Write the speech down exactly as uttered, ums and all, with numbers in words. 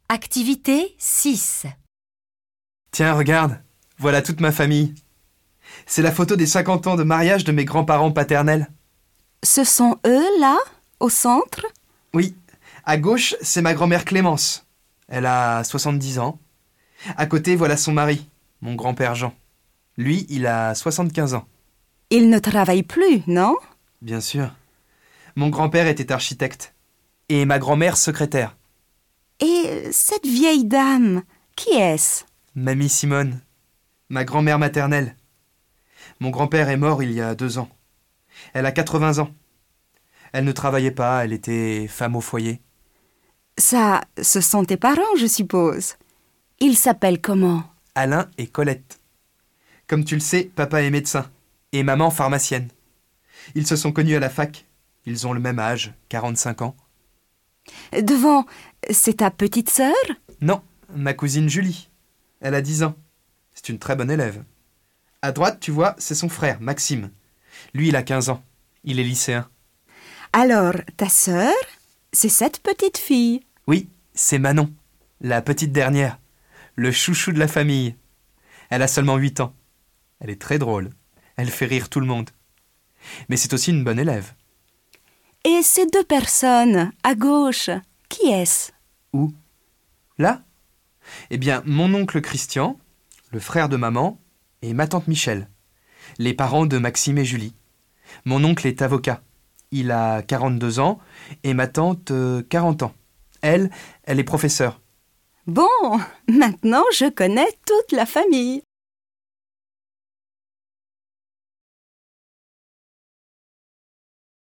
Activité six. Tiens, regarde, voilà toute ma famille. C'est la photo des cinquante ans de mariage de mes grands-parents paternels. Ce sont eux, là, au centre? Oui, à gauche, c'est ma grand-mère Clémence. Elle a soixante-dix ans. À côté, voilà son mari, mon grand-père Jean. Lui, il a soixante-quinze ans. Ils ne travaillent plus, non? Bien sûr. Mon grand-père était architecte. Et ma grand-mère secrétaire. Et cette vieille dame, qui est-ce? Mamie Simone, ma grand-mère maternelle. Mon grand-père est mort il y a deux ans. Elle a quatre-vingts ans. Elle ne travaillait pas, elle était femme au foyer. Ça, ce sont tes parents, je suppose. Ils s'appellent comment? Alain et Colette. Comme tu le sais, papa est médecin et maman pharmacienne. Ils se sont connus à la fac. Ils ont le même âge, quarante-cinq ans. Devant, c'est ta petite sœur? Non, ma cousine Julie. Elle a dix ans. C'est une très bonne élève. À droite, tu vois, c'est son frère, Maxime. Lui, il a quinze ans. Il est lycéen. Alors, ta sœur, c'est cette petite fille? Oui, c'est Manon, la petite dernière, le chouchou de la famille. Elle a seulement huit ans. Elle est très drôle. Elle fait rire tout le monde. Mais c'est aussi une bonne élève. Et ces deux personnes, à gauche, qui est-ce? Où? Là? Eh bien, mon oncle Christian, le frère de maman, et ma tante Michel, les parents de Maxime et Julie. Mon oncle est avocat. Il a quarante-deux ans et ma tante euh, quarante ans. Elle, elle est professeure. Bon, maintenant je connais toute la famille.